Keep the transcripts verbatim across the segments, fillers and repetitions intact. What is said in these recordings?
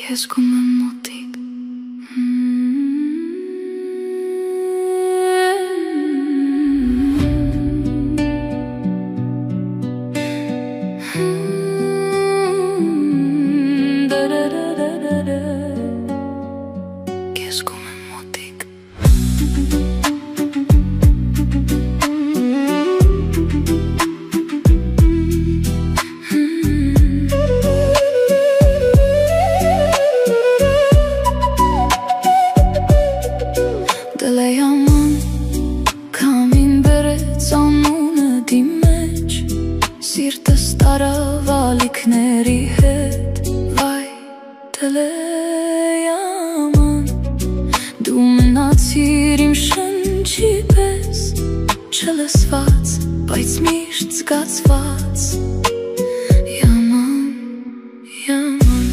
Քեզ գում եմ մոտիկ Քեզ գում եմ մոտիկ Դելեյաման կամին բերեց անունը դիմեջ Սիրտս տարավ ալիքների հետ Վայ դելեյաման Դու մնացիր իմ շնչի պես Չլսված, բայց միշտ զգացված Yaman, yaman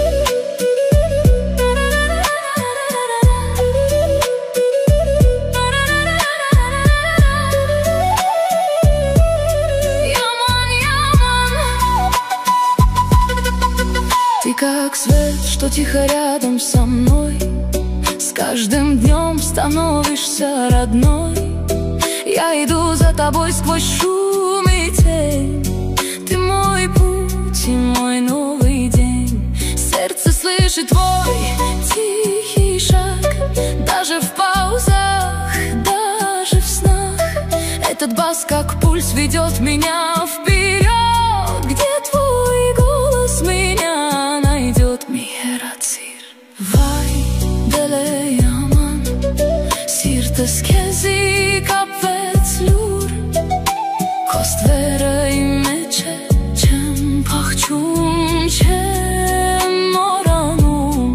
Ты как свет, что тихо рядом со мной С каждым днем становишься родной Я иду за тобой сквозь шум и тень Ты мой путь и мой новый день Сердце слышит твой тихий шаг Даже в паузах, даже в снах Этот бас как пульс ведет меня вперед Где твой голос меня найдет Миерацир Vay deleyaman Sirtes kezi kapvet lur Kost vere imeche Chem pachchum chem moranum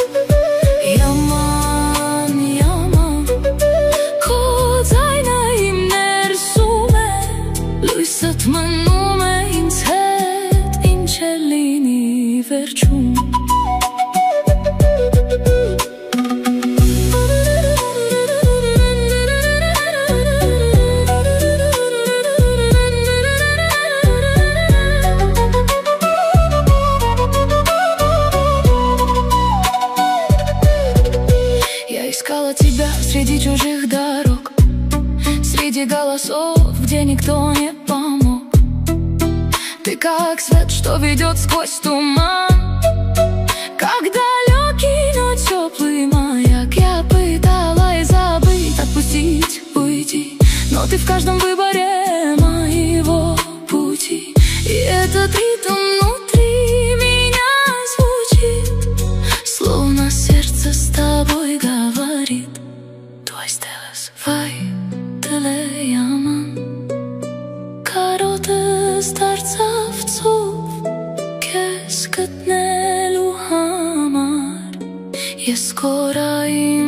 Yaman yaman Ko zayna im nersum e Lույսըt մնում է ինձ հետ Ինչ է լինի վերջում Я искала тебя среди чужих дорог Среди голосов, где никто не помог Ты как свет, что ведет сквозь туман Как далекий, но теплый маяк Я пыталась забыть, отпустить, уйти Но ты в каждом выборе моего пути И этот ритм внутри меня звучит Словно сердце с тобой говорит Твой стелес, вай, դելեյաման Կարոտս դարձավ ծով Քեզ գտնելու համար Ես կորայի